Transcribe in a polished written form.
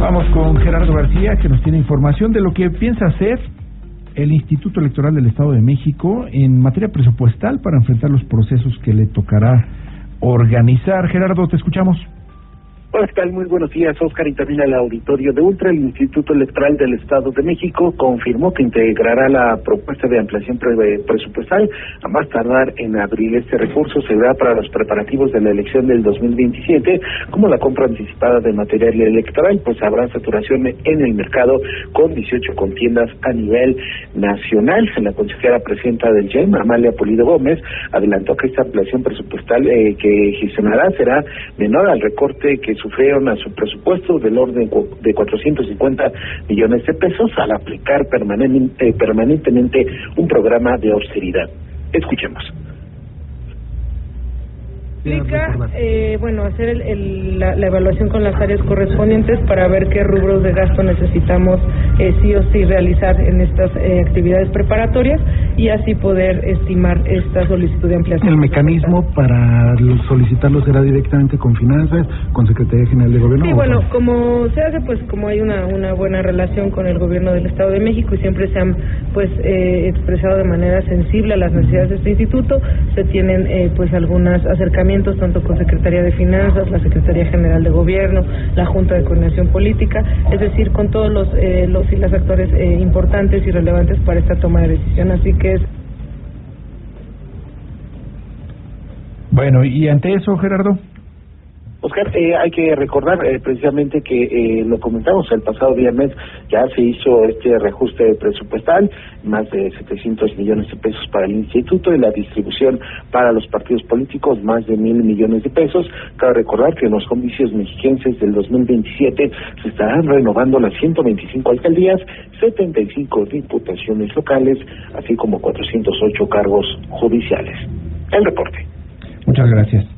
Vamos con Gerardo García, que nos tiene información de lo que piensa hacer el Instituto Electoral del Estado de México en materia presupuestal para enfrentar los procesos que le tocará organizar. Gerardo, te escuchamos. Hola, ¿qué tal? Muy buenos días, Oscar, y también al auditorio de Ultra. El Instituto Electoral del Estado de México confirmó que integrará la propuesta de ampliación presupuestal a más tardar en abril. Este recurso será para los preparativos de la elección del 2027, como la compra anticipada de material electoral, pues habrá saturación en el mercado con 18 contiendas a nivel nacional. La consejera presidenta del GEM, Amalia Pulido Gómez, adelantó que esta ampliación presupuestal que gestionará será menor al recorte que sufrieron a su presupuesto del orden de 450 millones de pesos al aplicar permanentemente un programa de austeridad. Escuchemos. Hacer la evaluación con las áreas correspondientes para ver qué rubros de gasto necesitamos sí o sí realizar en estas actividades preparatorias y así poder estimar esta solicitud de ampliación. ¿El mecanismo para solicitarlo será directamente con Finanzas, con Secretaría General de Gobierno? Sí, bueno, como se hace, pues como hay una buena relación con el Gobierno del Estado de México y siempre se han expresado de manera sensible a las necesidades de este instituto, se tienen algunos acercamientos tanto con Secretaría de Finanzas, la Secretaría General de Gobierno, la Junta de Coordinación Política, es decir, con todos los y las actores importantes y relevantes para esta toma de decisión, así que es... Bueno, y ante eso, Gerardo. Oscar, hay que recordar precisamente que lo comentamos el pasado viernes, ya se hizo este reajuste presupuestal, más de 700 millones de pesos para el instituto y la distribución para los partidos políticos, más de 1,000 millones de pesos. Cabe recordar que en los comicios mexiquenses del 2027 se estarán renovando las 125 alcaldías, 75 diputaciones locales, así como 408 cargos judiciales. El reporte. Muchas gracias.